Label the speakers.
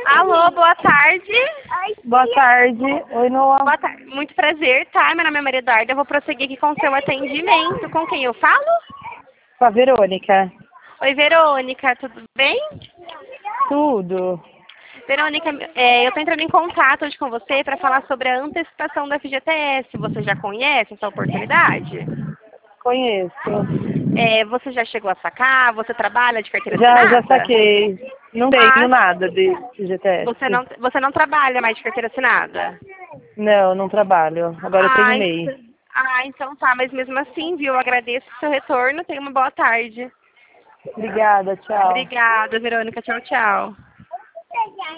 Speaker 1: Alô, boa tarde.
Speaker 2: Boa tarde. Oi, Noah.
Speaker 1: Boa tarde. Muito prazer, tá? Meu nome é Maria Eduarda. Eu vou prosseguir aqui com o seu atendimento. Com quem eu falo?
Speaker 2: Com a Verônica.
Speaker 1: Oi, Verônica, tudo bem?
Speaker 2: Tudo.
Speaker 1: Verônica, eu estou entrando em contato hoje com você para falar sobre a antecipação da FGTS. Você já conhece essa oportunidade?
Speaker 2: Conheço.
Speaker 1: Você já chegou a sacar? Você trabalha de carteira
Speaker 2: Já
Speaker 1: assinada?
Speaker 2: saquei. Não tenho
Speaker 1: Ah,
Speaker 2: nada de GTS.
Speaker 1: você não trabalha mais de carteira assinada?
Speaker 2: Não trabalho. Agora eu tenho MEI.
Speaker 1: Então tá, mas mesmo assim, viu? Eu agradeço o seu retorno. Tenha uma boa tarde.
Speaker 2: Obrigada, tchau.
Speaker 1: Obrigada, Verônica. Tchau, tchau.